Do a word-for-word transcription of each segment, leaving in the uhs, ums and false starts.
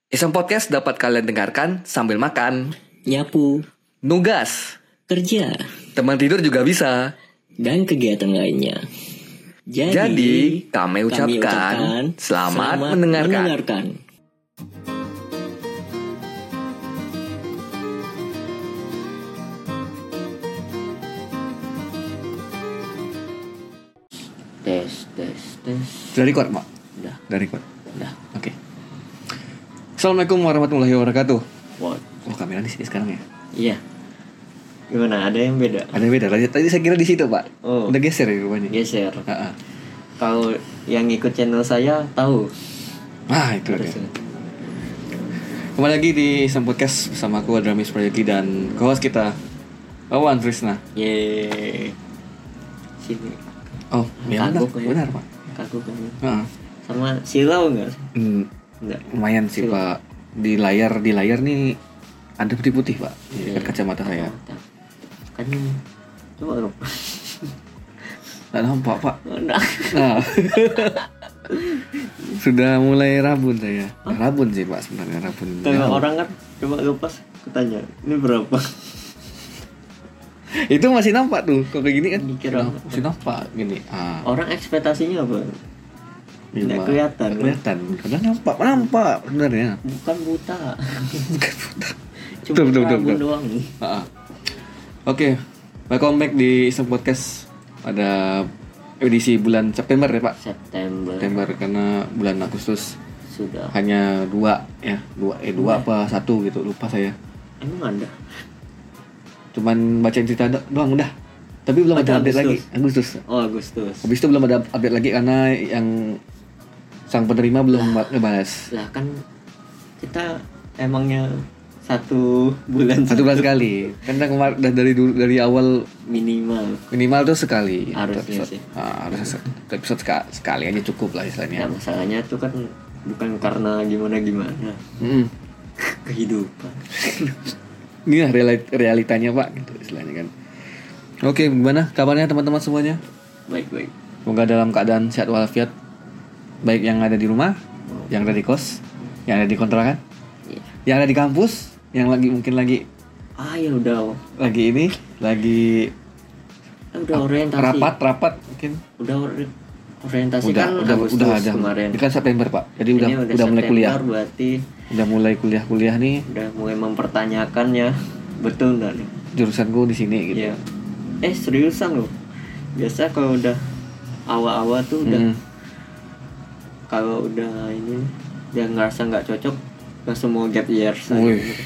Iseng Podcast dapat kalian dengarkan sambil makan, nyapu, nugas, kerja, teman tidur juga bisa. dan kegiatan lainnya. Jadi, Jadi, kami kami ucapkan, ucapkan selamat mendengarkan. mendengarkan. Tes, tes, tes. Sudah record, Mak? Udah, Sudah record. udah. Oke. Assalamualaikum warahmatullahi wabarakatuh. Wow. Oh, kamera di sini sekarang ya? Iya. Gimana? Ada yang beda? Ada yang beda. Tadi saya kira di situ, Pak. Oh. Udah geser ya rupanya. Geser. Ah, ah. Kalau yang ikut channel saya tahu. Ah, itu dia. Harusnya. Kembali lagi di Iseng Podcast bersama aku Adramis Prayogi dan co-host kita Wawan Trisna. Yeay. Sini. Oh, ya benar, Kagok ya. benar, Pak. Kagok kan. Ah. Sama silau enggak? Hmm, Enggak. lumayan sih, Silau. Pak. Di layar di layar nih ada putih-putih, Pak. Di Iya. dekat kacamata saya. Kan coba dong. Nggak nampak, Pak. Nah. Nah. Sudah mulai rabun saya. Rabun sih, Pak, sebenarnya rabun. Tengok Jauh. orang kan coba lepas kutanya ini berapa? Itu masih nampak tuh. Kalau kayak gini kan Mikir masih apa? nampak- masih nampak gini. Ah. Orang ekspektasinya apa? Iya, Nggak Pak. kelihatan, kan? Kelihatan. Karena nampak, nampak sebenarnya. Bukan buta. Bukan buta. Cuma Betul, betul, rabun betul. doang nih. Ah. Oke, welcome back di Iseng Podcast pada edisi bulan September ya, Pak. September. September karena bulan Agustus Sudah. hanya dua ya, dua eh dua apa satu gitu, lupa saya. Emang ada? Cuman bacain cerita do- doang udah. Tapi belum Pada ada update lagi. Agustus. Agustus. Oh, Agustus. Habis itu belum ada update lagi karena yang sang penerima belum ngebalas. Lah kan kita emangnya satu bulan Satu bulan sekali. Karena kemarin udah dari dulu dari awal minimal. minimal tuh sekali. Harusnya episode. sih. Ah, harusnya se- episode sekali, sekali aja cukup lah istilahnya. Nah, masalahnya itu kan bukan karena gimana-gimana. Mm-mm. Kehidupan. Ini lah reali- realitanya, Pak, gitu istilahnya kan. Oke, gimana kabarnya teman-teman semuanya? Baik-baik. Semoga dalam keadaan sehat walafiat. Baik yang ada di rumah, yang ada di kos, yang ada di kontrakan, Iya. yang ada di kampus, yang lagi mungkin lagi Ah ya udah. lagi ini, lagi Udah orientasi. rapat, rapat mungkin. Udah ori- orientasi Udah, kan udah, Agustus udah ada. kemarin. Ini kan September, Pak. Jadi udah Ini udah, mulai kuliah. September, berarti Udah mulai kuliah-kuliah nih. udah mulai mempertanyakan ya. Betul enggak nih? Jurusanku di sini gitu. Iya. Eh seriusan loh. Biasa kalau udah awal-awal tuh udah Mm. kalau udah ini dia ngerasa nggak cocok langsung mau gap year saja Wih. gitu.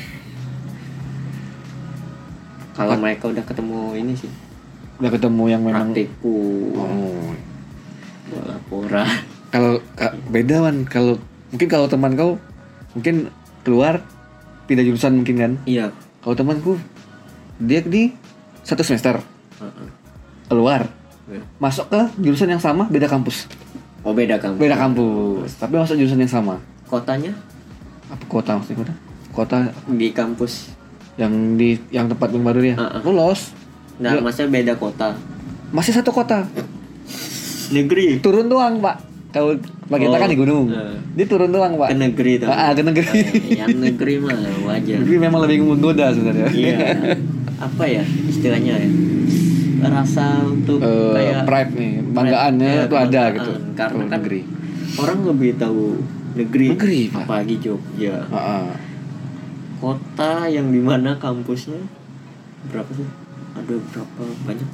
Kalau mereka udah ketemu ini sih Udah ketemu yang memang praktikum, oh. buat laporan. Kalau ka- beda man, kalau mungkin kalau teman kau mungkin keluar pindah jurusan mungkin kan. Iya. Kalau temanku dia di satu semester Heeh. keluar Iya. masuk ke jurusan yang sama beda kampus. Oh beda kampus. Beda kampus, tapi masuk jurusan yang sama. Kotanya Apa kota maksudnya kota? Kota di kampus. yang di yang tempat yang baru dia. Uh-uh. Lolos. Nah, Dia- maksudnya beda kota. Masih satu kota. Negeri. Turun doang, Pak. Kalau bagi kita Oh, kan di gunung. uh. Dia turun doang, Pak. Ke negeri tuh. Ah, ah, ke negeri. Eh, yang negeri mah wajar. Tapi memang lebih menggoda sebenarnya. Iya. Apa ya istilahnya ya? Rasa untuk Eh, kayak pride nih, banggaannya Iya, tuh ada kebanggaan. gitu. Karena Kalau kan negeri. orang lebih tahu negeri. Negeri, Pak. Apalagi Jogja. Ah, ah. Kota yang dimana kampusnya berapa sih? Ada berapa banyak?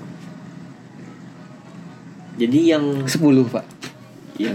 Jadi yang sepuluh, Pak. yang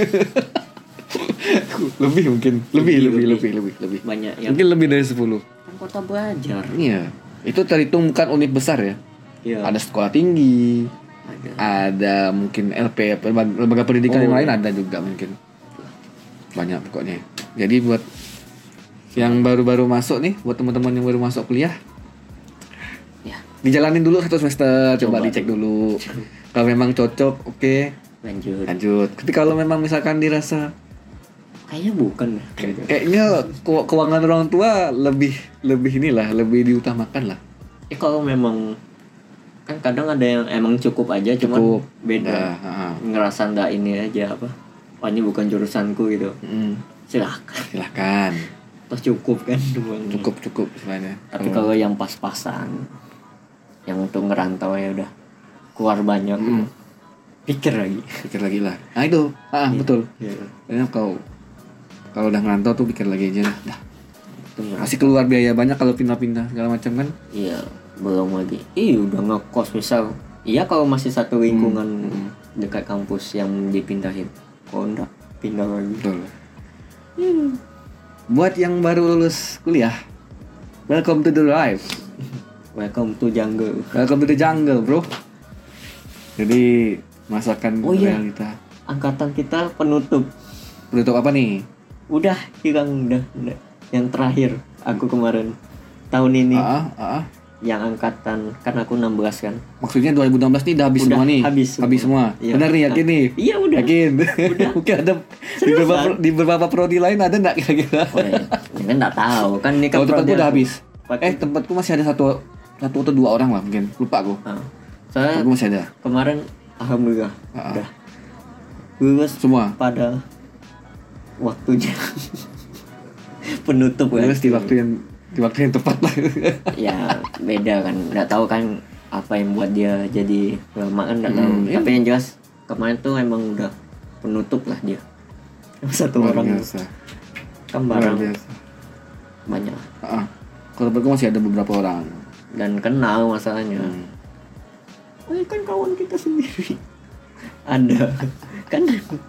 Lebih mungkin, lebih Lebih, lebih lebih. lebih lebih lebih. banyak yang Mungkin lebih dari sepuluh. kan kota belajar. Iya. Itu terhitung bukan univ besar ya. Iya. Ada sekolah tinggi, Ada. ada mungkin L P, lembaga, lembaga pendidikan Oh, yang lain iya. ada juga mungkin. Banyak pokoknya. Jadi buat yang baru-baru masuk nih, buat teman-teman yang baru masuk kuliah, Ya, dijalanin dulu satu semester, coba, Coba dicek dulu. Kalau memang cocok, oke, lanjut. lanjut. Tapi kalau memang misalkan dirasa Kayaknya bukan deh. kayaknya ke- keuangan orang tua lebih lebih inilah, lebih diutamakan lah. Eh kalau memang kan kadang ada yang emang cukup aja cuman Cukup. beda. Nah, ha-ha. Ngerasa ndak ini aja apa. Oh ini bukan jurusanku gitu. Mm, Silahkan. silahkan. Toh cukup kan uangnya. Cukup cukup sebenarnya. Tapi kalau yang pas-pasan, yang untuk ngerantau ya udah keluar banyak, Hmm. pikir lagi. Pikir lagi lah. Nah itu, ah Iya. betul. Iya. Karena kau kalau udah ngerantau tuh pikir lagi aja lah. Dah. Itu ngerantau. Masih keluar biaya banyak kalau pindah-pindah segala macam kan. Iya, belum lagi. Ih, udah ngekos misal. Iya kalau masih satu lingkungan Hmm. dekat kampus yang dipindahin. Kalau enggak pindah lagi. Betul. Buat yang baru lulus kuliah, welcome to the life. Welcome to jungle. Welcome to the jungle, bro. Jadi masakan Oh iya. realita. Angkatan kita penutup. Penutup apa nih? Udah hilang udah, udah. Yang terakhir aku kemarin tahun ini Ah, ah, ah. yang angkatan kan aku enam belas kan. Maksudnya dua ribu enam belas nih udah habis Udah semua nih. habis semua. Habis semua. Iya. Benar nih, yakin nih? Iya udah. Yakin. Udah. Mungkin ada di Seriusan? beberapa di beberapa prodi lain ada enggak kira-kira? Oh, ya. Ya kan enggak tahu kan ini kan Kalau tempatku prodi udah aku. habis. Pakai- Eh, tempatku masih ada satu satu atau dua orang lah mungkin. Lupa aku. Ah. Soalnya Tempatku masih ada. kemarin alhamdulillah Ah. udah lulus Semua. pada waktunya. Penutup kan. Lulus di waktu yang di waktu yang tepat lah. Ya beda kan, nggak tahu kan apa yang buat dia jadi lama kan nggak tahu. Hmm, iya. Tapi yang jelas kemarin tuh emang udah penutup lah dia. Satu Luar orang biasa. kan Luar barang biasa. banyak Ah, kalau tempatku masih ada beberapa orang. dan kenal masalahnya. Hmm. Oh, kan kawan kita sendiri. Ada kan.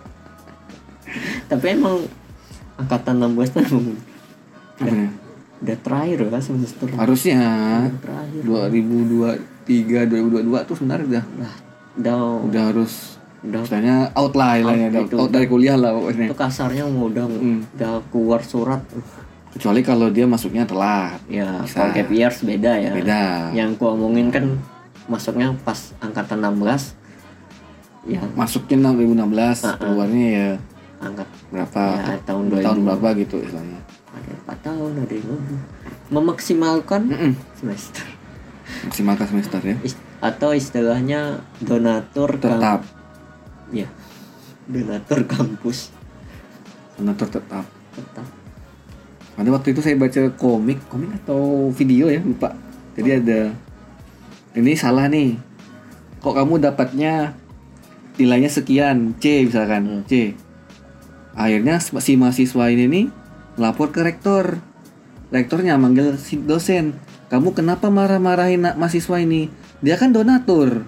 Tapi emang angkatan enam belas tuh emang Apa nih? udah terakhir lah semester. Harusnya Udah terakhir. dua ribu dua puluh tiga dua ribu dua puluh dua tuh sebenarnya udah Lah, udah udah harus udah istilahnya out lah Out ya, itu. out dari kuliah lah pokoknya. itu kasarnya mau udah Hmm. udah keluar surat. Kecuali kalau dia masuknya telat. Ya, Bisa. kalau gap years beda ya. Beda. Yang ku omongin kan masuknya pas angkatan enam belas. Ya, Masuknya dua ribu enam belas, Ah, ah. keluarnya ya angkat berapa? Ya, tahun dua ribu. tahun berapa gitu istilahnya. ada empat tahun, ada yang lebih. Memaksimalkan Mm-mm. semester. Maksimalkan semester ya. Is- atau istilahnya donatur kam- Tetap. ya. Donatur kampus Donatur tetap. tetap. Pada waktu itu saya baca komik, komik atau video ya, lupa. Jadi ada ini salah nih. Kok kamu dapatnya nilainya sekian, C misalkan, Hmm. C. Akhirnya si mahasiswa ini nih lapor ke rektor. Rektornya manggil si dosen. Kamu kenapa marah-marahin na- mahasiswa ini? Dia kan donatur.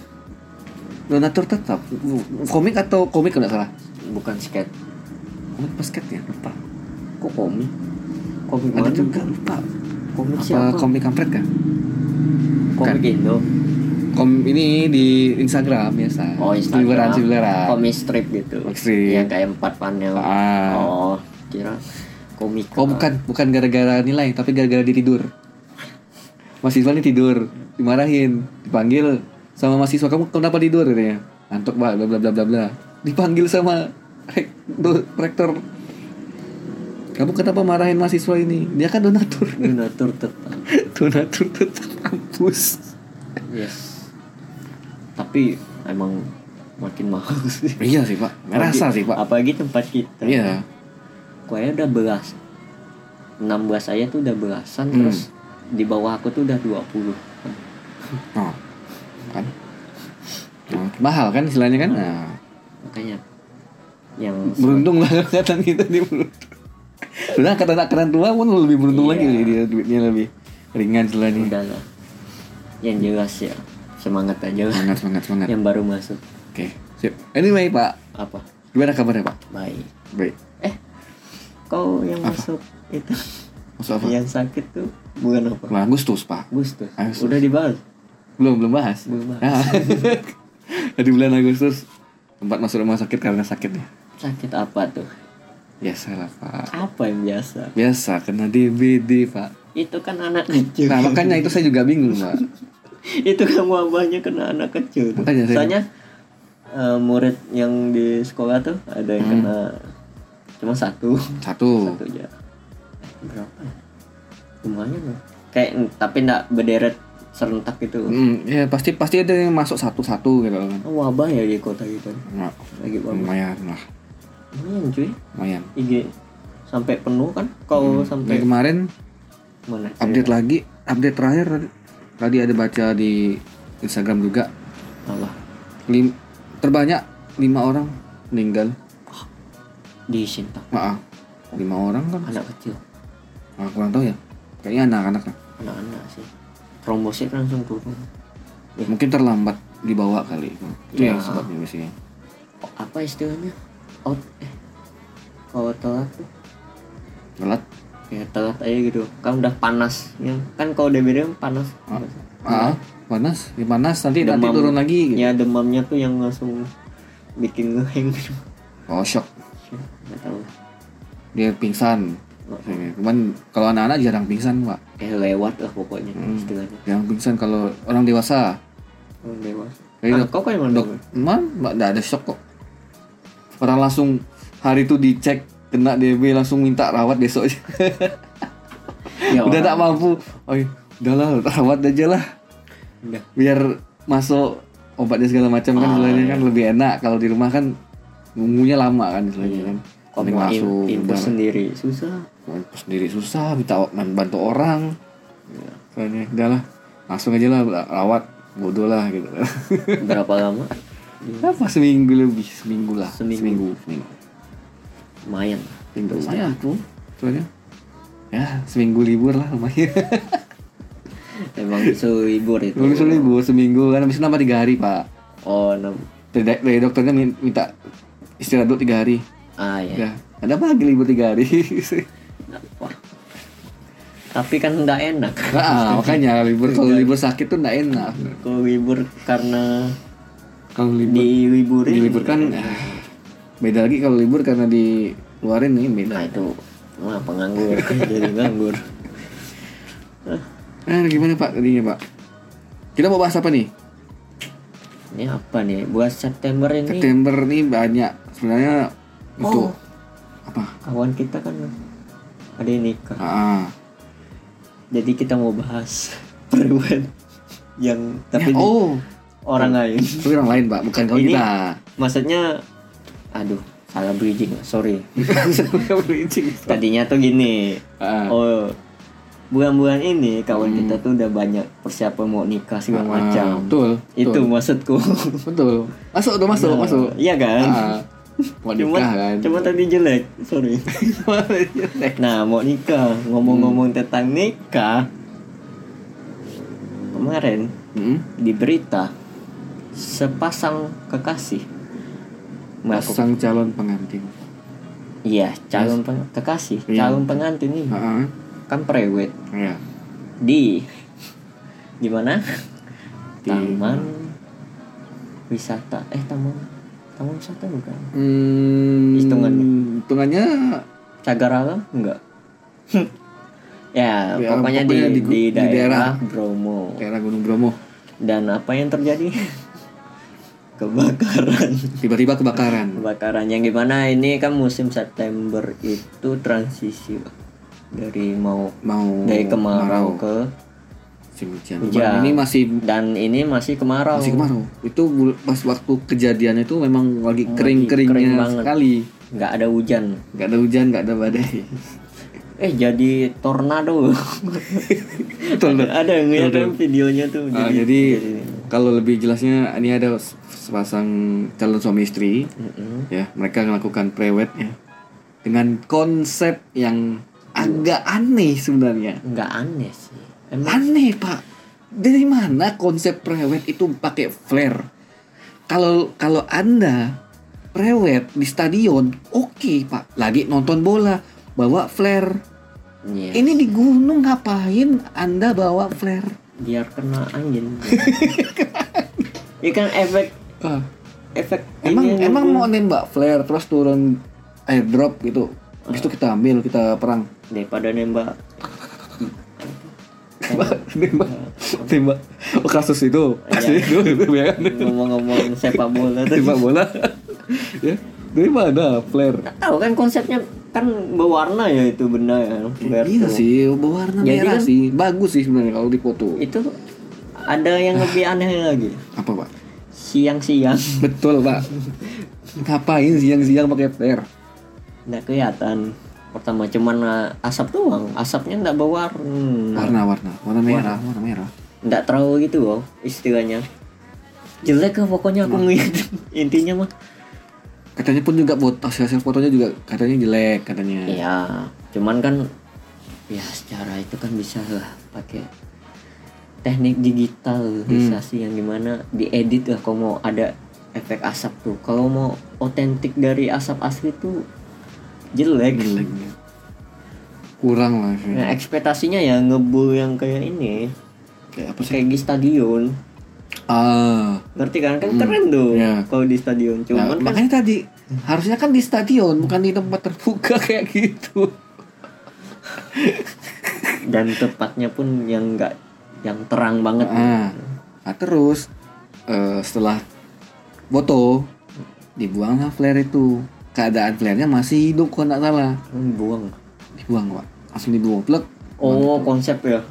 Donatur tetap. Komik atau komik enggak salah? Bukan skate. Komik basket ya, lupa. Kok komik? Komik Ada mana? juga lupa. Komik Apa siapa? komik kampret kan? Komik Indo. Kom ini di Instagram biasa. Oh, Instagram. Silveran, silveran. Komik strip gitu. Komik strip. Yang kayak empat panel. Ah. Oh, kira komik. Oh bukan, bukan gara-gara nilai, tapi gara-gara dia tidur. Mahasiswa ini tidur, dimarahin, dipanggil sama mahasiswa, kamu kenapa tidur katanya? Ngantuk Pak, bla bla bla bla bla. Dipanggil sama rek- do- rektor. Kamu kenapa marahin mahasiswa ini? Dia kan donatur. Donatur tetap. Donatur tetap kampus. Yes. Tapi emang makin mahal sih. Iya sih Pak, merasa Apalagi- sih Pak. Apalagi tempat kita. Iya. Kayaknya udah belas. enam belas aja tuh udah belasan. Hmm. Terus di bawah aku tuh udah dua puluh. Oh, kan? Nah, mahal kan istilahnya kan? Nah, Makanya yang beruntung lah angkatan kita nih beruntung. Udah angkatan-angkatan tua pun lebih beruntung Iya. lagi sih, dia duitnya lebih ringan istilahnya. udah lah. Yang jelas ya semangat aja lah. Semangat semangat semangat. Yang baru masuk. Oke, sip. Anyway Pak, Apa? gimana kabarnya Pak? Baik. Baik. Eh, kau yang Apa? masuk itu Masuk apa? yang sakit tuh bukan apa? Nah, Agustus Pak. Agustus. Agustus. Udah dibahas. Belum belum bahas. Belum bahas. Nah. Di bulan Agustus tempat masuk rumah sakit karena sakitnya. Sakit apa tuh? Biasa lah Pak. Apa yang biasa? Biasa kena D B D Pak. Itu kan anak kecil. Nah makanya itu saya juga bingung Pak. Itu kan wabahnya kena anak kecil tuh. Makanya saya- Soalnya eh, murid yang di sekolah tuh ada yang Hmm. kena cuma satu. Satu. Satu aja. Eh, berapa ya? Lumayan loh. Kayak tapi enggak berderet serentak gitu. Hmm, ya pasti pasti ada yang masuk satu-satu gitu kan. Oh, wabah ya di kota gitu. Nah, Lagi wabah. lumayan lah, Lumayan cuy. lumayan. I G sampai penuh kan? Kau Hmm. sampai Yang kemarin mana? update lagi, update terakhir tadi, tadi ada baca di Instagram juga. Apa? Lim, terbanyak lima orang meninggal. Di Sintang. Maaf, lima orang kan? Anak kecil, Ah, kurang tahu ya. Kayaknya anak-anak kan. anak-anak sih. Trombositnya langsung turun. Ya. Mungkin terlambat dibawa kali. Itu Ya. yang sebabnya biasanya. Oh, apa istilahnya? Out eh kalau telat tuh Telat. ya telat aja gitu. Kan udah panas ya. Kan kalau D B D kan panas. Ah, ah, panas, ya panas nanti nanti Demam. turun lagi gitu. Ya demamnya tuh yang langsung bikin ngeheng gitu. Oh, shock. Nggak tahu. Dia pingsan. Oh, Cuman kalau anak-anak jarang pingsan, Pak. eh lewat lah pokoknya Hmm. istilahnya. Jarang pingsan kalau orang dewasa. Oh, dewasa. Jadi Ah, dok- kau kan yang Dok, mana? man, Mbak, nggak ada shock kok. Orang langsung hari itu dicek kena D B langsung minta rawat besok aja. Ya, Udah orang- tak mampu. Oh, iya, udahlah rawat aja lah. Udah. Biar masuk obatnya segala macam kan Ah, istilahnya iya. kan lebih enak. Kalau di rumah kan nunggunya lama kan istilahnya kan. Kau Mending mau masuk, im- infus udah. sendiri susah. Mampu sendiri susah, minta bantu orang. Ya. Soalnya udahlah langsung aja lah rawat bodoh lah gitu. Berapa lama? Apa seminggu lebih seminggu lah Seminggu. seminggu, seminggu. Lumayan. Lumayan tuh soalnya ya seminggu libur lah lumayan. Emang selibur itu. Belum bisa libur seminggu kan habis itu nambah tiga hari pak. Oh, enam. Dari, dari dokternya min- minta istirahat dulu tiga hari. Ah ya. Ya ada apa lagi libur tiga hari. Wah. Tapi kan enggak enak. Nah, makanya libur kalau libur sakit tuh nggak enak. Kalau libur karena Kalau libur diliburin. diliburkan ya, beda lagi kalau libur karena dikeluarin nih beda. Nah itu wah penganggur jadi nganggur. Nah, gimana Pak tadinya Pak? Kita mau bahas apa nih? Ini apa nih buat September ini? September nih banyak sebenarnya untuk Oh. apa? Kawan kita kan ada yang nikah. Ah, Jadi kita mau bahas periwet yang tapi ya, di oh, orang lain. itu orang lain Pak, bukan kalau Ini- kita. Maksudnya aduh, salah bridging. Sorry. Bridging. Tadinya tuh gini. Ah. Oh, bulan-bulan ini kawan kita tuh udah banyak persiapan mau nikah segala Ah, macam. betul, Itu betul. maksudku. Betul. Masuk udah masuk, Nah, masuk. Iya kan? Ah, mau Cuma, nikah kan. cuma tadi jelek. Sorry. Nah, mau nikah. Ngomong-ngomong tentang nikah. Kemarin Hmm? di berita sepasang kekasih melakukan Pasang calon pengantin. iya calon peng- kekasih Iya. calon pengantin ini Heeh. kan prewed Ya. di di mana Di- taman wisata eh taman taman wisata bukan Hmm, Hitungannya. Hitungannya cagar alam enggak ya, Ya, pokoknya, pokoknya di, di di, gu- di daerah, daerah. Bromo daerah Gunung Bromo. dan apa yang terjadi kebakaran Tiba-tiba kebakaran. kebakaran yang gimana ini kan musim September itu transisi dari mau Mau dari kemarau ke musim hujan. hujan. Cuman Ini masih dan ini masih kemarau masih kemarau. Itu bul- pas waktu kejadian itu memang lagi Lagi kering-keringnya kering banget. sekali. nggak ada hujan Gak ada hujan, gak ada badai. eh jadi tornado Betul, ada, ada yang ngeliat Betul. kan videonya tuh Ah, jadi kalau lebih jelasnya ini ada sepasang calon suami istri. Mm-mm. Ya, mereka melakukan prewed ya dengan konsep yang agak aneh sebenarnya. nggak aneh sih emang Aneh pak, dari mana konsep prewed itu pakai flare? Kalau kalau anda prewed di stadion, oke pak, lagi nonton bola bawa flare. Yes. Ini di gunung ngapain anda bawa flare? biar kena angin ini kan efek Ah, efek emang ini emang yang- mau nembak flare terus turun airdrop gitu, habis itu kita ambil kita perang. daripada nembak Tembak, tembak. Oh, kasus itu, kasus Iya. itu, itu ya kan? ngomong-ngomong sepak bola tuh Tembak bola. Ya, dari mana flare? nggak tahu kan konsepnya kan berwarna ya itu benda ya flare Iya tuh. sih, berwarna Jadi merah kan- sih, bagus sih sebenarnya kalau dipoto. Itu ada yang lebih aneh lagi Apa pak? siang-siang Betul pak. Ngapain siang-siang pakai flare? nggak kelihatan pertama cuman uh, asap doang, asapnya nggak berwarna, Warna-warna, warna merah, warna merah. nggak terlalu gitu loh istilahnya. Jelek lah pokoknya aku ngeliat. Intinya mah Katanya pun juga foto, hasil fotonya juga katanya jelek katanya. iya, cuman kan ya secara itu kan bisa lah pakai teknik digitalisasi hmm. yang dimana diedit lah kalau mau ada efek asap tuh. Kalau mau otentik dari asap asli tuh jelek, jelek. Kurang lah sih. Nah ekspektasinya ya ngebul yang kayak ini, Kayak apa sih? kayak di stadion. Ah, Ngerti kan? Kan Hmm, keren tuh ya. kalau di stadion. nah, Cuman kan makanya tadi harusnya kan di stadion bukan di tempat terbuka kayak gitu. dan tepatnya pun yang enggak yang terang banget. Ah, nah, terus eh, setelah foto dibuanglah flare itu. Keadaan flare-nya masih hidup kalau nggak salah. Hmm, buang. Dibuang pak, langsung dibuang plek. Oh, konsep ya.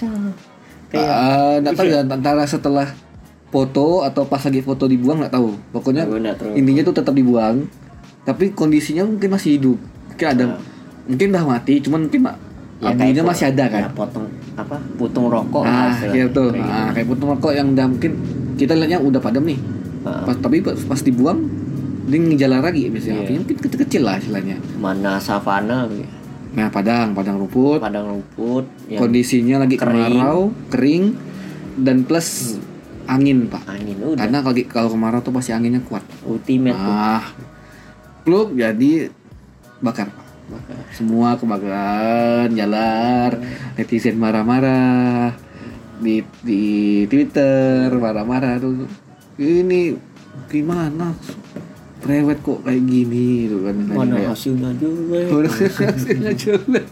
Kayak Ah, nggak tahu ya antara setelah foto atau pas lagi foto dibuang nggak tahu. Pokoknya Aku nggak tahu. intinya tuh tetap dibuang, tapi kondisinya mungkin masih hidup. Mungkin ada, Ah. mungkin udah mati, cuman mungkin mak Ya, abunya kayak masih ada kan. Ya, potong apa? Putung rokok Nah, istilahnya. gitu. Kayak Nah, gitu. kayak putung rokok yang udah mungkin kita lihatnya udah padam nih. Ah. Pas, tapi pas, pas dibuang dia ngejalan lagi biasanya. Iya. Apinya mungkin kecil-kecil lah istilahnya. Mana savana gitu. Nah, padang, padang rumput. Padang rumput yang Kondisinya lagi kering. kemarau, kering dan plus angin, Pak. angin udah Karena kalau kalau kemarau tuh pasti anginnya kuat. ultimate tuh. Ah, pluk jadi bakar, Pak. Maka, Semua kebakaran, jalar, netizen marah-marah di di Twitter marah-marah tuh. Ini gimana? Prewed kok kayak gini gitu kan. mana Kayak- hasilnya jelek. hasilnya jelek.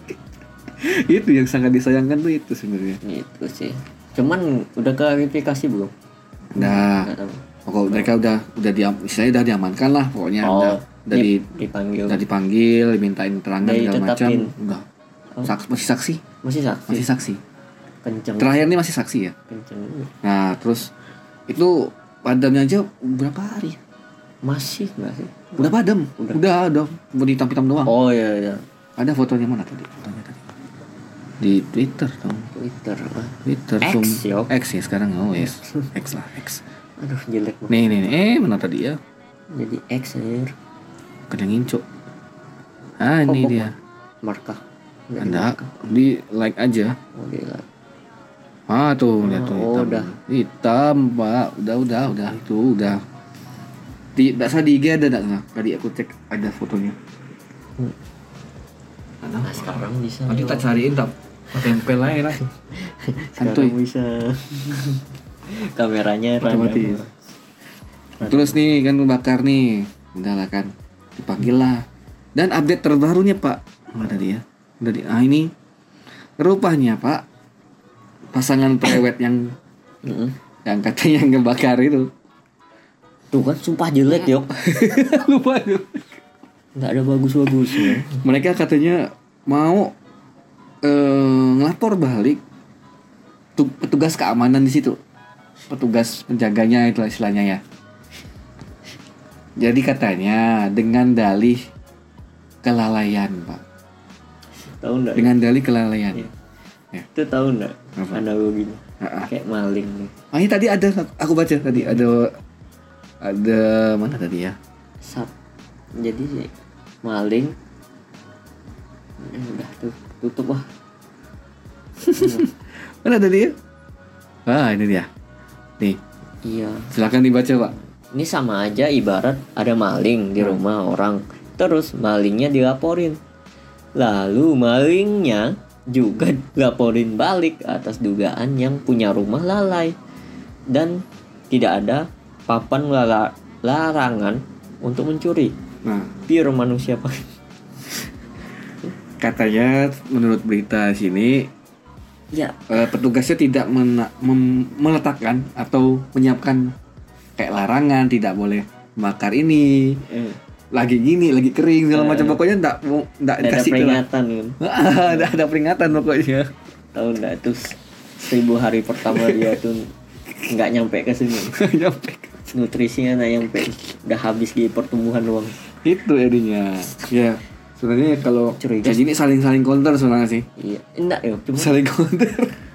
Itu yang sangat disayangkan tuh itu sebenarnya. Gitu sih. Cuman udah klarifikasi belum? Nah, Nggak tahu. pokok mereka udah udah diam, istilahnya udah diamankan lah pokoknya. Oh, udah udah di, dip- dipanggil. udah dipanggil, dimintain keterangan Udah segala macam. ditetapin. Udah. Oh. Saks- masih saksi, Masih saksi. masih saksi. Kenceng. Terakhir nih masih saksi ya. Kenceng. Nah, terus itu padamnya aja berapa hari? Masih nggak sih? Udah padam. Udah. Udah, udah. Mau hitam-hitam doang. Oh iya iya. Ada fotonya mana tadi? Fotonya tadi. Di Twitter dong. Twitter. ah. Twitter X, Zoom. yo. X ya sekarang. Oh, yes. X lah, X. Aduh jelek banget. Nih, nih, nih. Eh, mana tadi ya? Jadi X air. Kadang nginco. Ah, ini Oh, dia. Markah. Nggak Ada dimarkah. di like aja. Oh gila. Ah, tuh lihat tuh Oh, hitam. udah. Hitam, Pak. Udah, udah, udah. Itu udah. Tidak salah di I G ada enggak salah. Tadi aku cek ada fotonya. Nah sekarang bisa. Nanti tak cariin tak tempel aja lah. Sekarang Santuy. bisa. Kameranya Otomatis. random. Terus nih kan bakar nih. Udah lah kan. Dipanggil lah. Dan update terbarunya, Pak. Mana tadi ya? Udah di, ah ini rupanya, Pak. Pasangan prewed yang Mm-mm. yang katanya ngebakar itu. Tuh kan sumpah jelek yok. Lupa tuh. Nggak ada bagus-bagusnya. Mereka katanya mau eh, ngelapor balik tu- petugas keamanan di situ, petugas penjaganya itu istilahnya ya. Jadi katanya dengan dalih kelalaian, Pak. Tahu nggak? Dengan dalih kelalaian. Iya. Ya. Itu tahu nggak? Apa? Analoginya. Ah, ah. Kayak maling nih. Ah, ini tadi ada aku baca tadi ada ada mana tadi ya? Sap. Jadi sih, maling. Eh, udah tuh tutup wah. Mana tadi ya? Ah, ini dia. Nih, Iya. silakan dibaca, Pak. Ini sama aja ibarat ada maling di rumah orang. Terus malingnya dilaporin. Lalu malingnya juga laporin balik atas dugaan yang punya rumah lalai. Dan tidak ada papan lala- larangan untuk mencuri. Nah, Pure manusia pak. katanya menurut berita sini Ya, eh, petugasnya tidak mena- mem- meletakkan atau menyiapkan kayak larangan tidak boleh bakar ini eh, lagi gini lagi kering segala Eh. macam pokoknya enggak mau enggak ada dikasih peringatan kan. ada ada peringatan pokoknya. Tahu nggak tuh seribu hari pertama dia tuh nggak nyampe ke sini. Nyampe. Nutrisinya nggak nyampe. Udah habis di pertumbuhan doang. Itu jadinya ya Sebenarnya kalau Curiga kayak gini saling-saling counter sebenarnya sih. Iya, enggak ya, cuma Saling counter.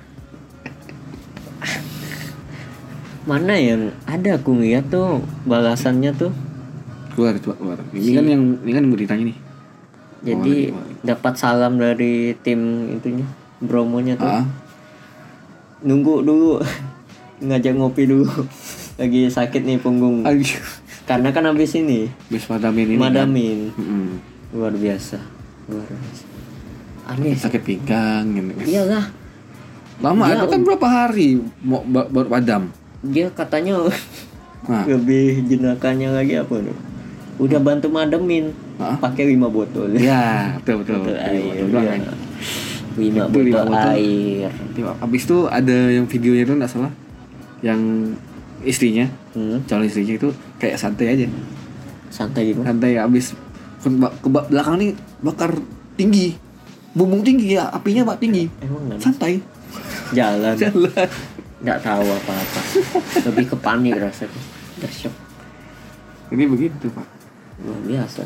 mana yang ada aku ngeliat tuh balasannya tuh. Keluar coba keluar. Ini Si- kan yang ini kan yang beritanya nih. Jadi Oh, lagi, dapat salam dari tim itunya, Bromonya tuh. Ah, Nunggu dulu. Ngajak ngopi dulu. Lagi sakit nih punggung. aduh. Karena kan habis ini Bis madamin ini. madamin. Kan? Mm-mm. Luar biasa. Luar biasa. Aneh sih. Sakit pinggang gitu. Iyalah. Lama Iya, itu kan berapa hari mau ba- baru padam. Dia katanya Nah, lebih jenakannya lagi apa tuh? Udah bantu mademin. Hah? Pakai lima botol. ya betul betul. Botol Iya, air. betul doang, Iya. kan. Lima Itu lima botol botol. air. Tiba- Abis itu ada yang videonya itu nggak salah, yang istrinya, Hmm, calon istrinya itu kayak santai aja, santai gitu. santai abis ke, ke ba- belakang nih bakar tinggi, bumbung tinggi ya, apinya bak tinggi, Emang nggak santai, jalan. jalan. Nggak tahu apa-apa. Lebih ke panik rasanya. Udah shock. Ini begitu pak. Luar biasa.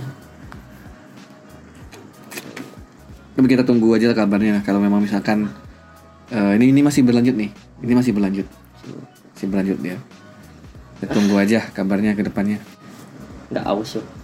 Tapi kita tunggu aja kabarnya kalau memang misalkan eh, ini ini masih berlanjut nih, ini masih berlanjut, masih berlanjut ya. Kita tunggu aja kabarnya ke depannya. Nggak aus yuk.